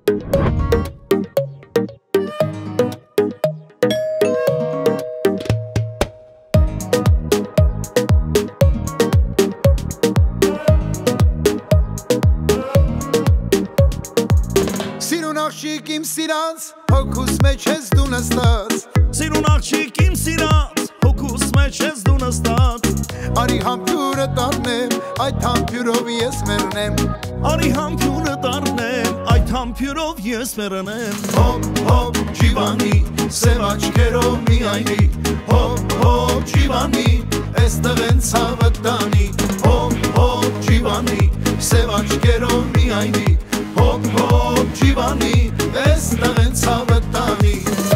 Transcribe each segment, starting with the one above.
Սիրուն աղջիկ իմ սիրած, հոգուս մեջ ես դու նստած Սիրուն աղջիկ իմ սիրած, հոգուս մեջ ես դու նստած Արի համբյուրը տառնեմ, այդ համբյուրով ես մեռնեմ Արի համբյուրը տառնեմ, այդ համբյուրով ես մեռնեմ Հոպ, հոպ, ջիվանի, սև աչքերով միայնի Հոպ, հոպ, ջիվանի, էստեղ են ցավը տանի Հոպ, հոպ, ջիվանի, սև աչքերով միայնի Հոպ, հոպ, ջիվանի, էստեղ են ցավը տանի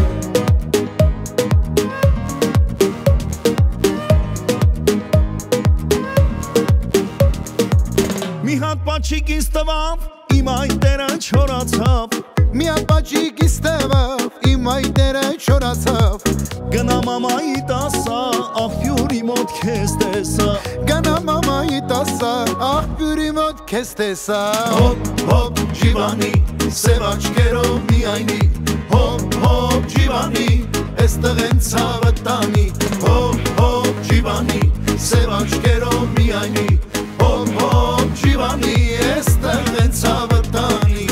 Մի հատ պաչիկ ինձ տվավ, իմ այտերը չորացավ Մի հատ պաչիկ ինձ տվավ, իմ այտերը չորացավ Գնա մամայիդ ասա, աղբյուրի մոտ քեզ տեսա Գնա մամայիդ ասա, աղբյուրի մոտ քեզ տեսա Հոպ, հոպ, ջիվանի, սև աչքերով միայնի Հոպ, հոպ, ջիվանի, էստեղ են ցավը տանի Հոպ, հոպ, ջիվանի, սև աչքերով միայնի Հոպ, հոպ, ջիվանի, էստեղ են ցավը տանի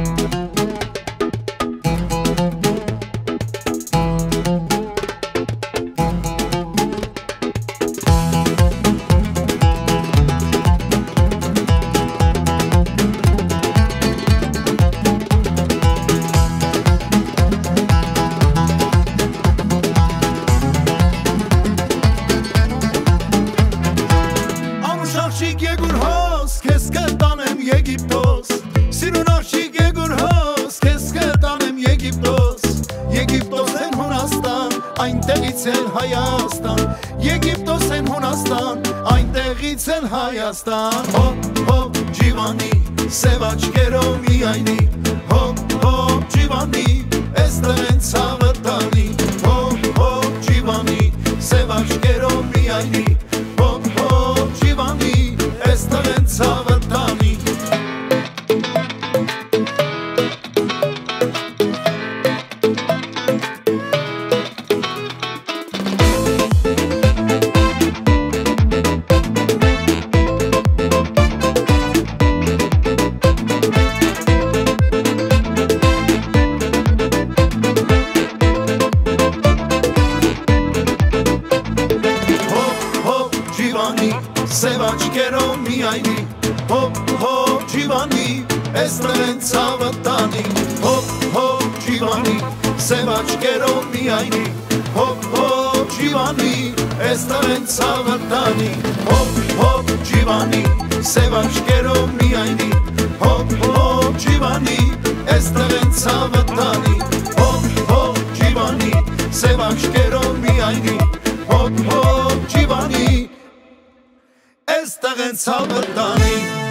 Աղջիկ եգուր հոս, քեզ կտանեմ Եգիպտոս Սիրուն աղջիկ եգուր հոս, քեզ կտանեմ Եգիպտոս Եգիպտոս են Հունաստան, այնտեղից էլ Հայաստան Եգիպտոս են Հունաստան, այնտեղից էլ Հայաստան Հոպ, հոպ, ջիվանի, սև աչքերով միայնի Հոպ, հոպ, ջիվանի, էստեղ են ցավը տանի Հոպ, հոպ, ջիվանի, սև աչքերով միայնի Հոպ, հոպ, ջիվանի, էստեղ են ցավը տանի Սև աչքերով միայնի Հոպ, հոպ, ջիվանի, էստեղ են ցավը տանի Հոպ, հոպ, ջիվանի, սև աչքերով միայնի Հոպ, հոպ, ջիվանի, էստեղ են ցավը տանի Հոպ, հոպ, ջիվանի, սև աչքերով միայնի Հոպ, հոպ, ջիվանի, էստեղ են ցավը տանի Հոպ, հոպ, ջիվանի, սև աչքերով միայնի Հոպ, հոպ, ջիվանի Էստեղ են ցավը տանի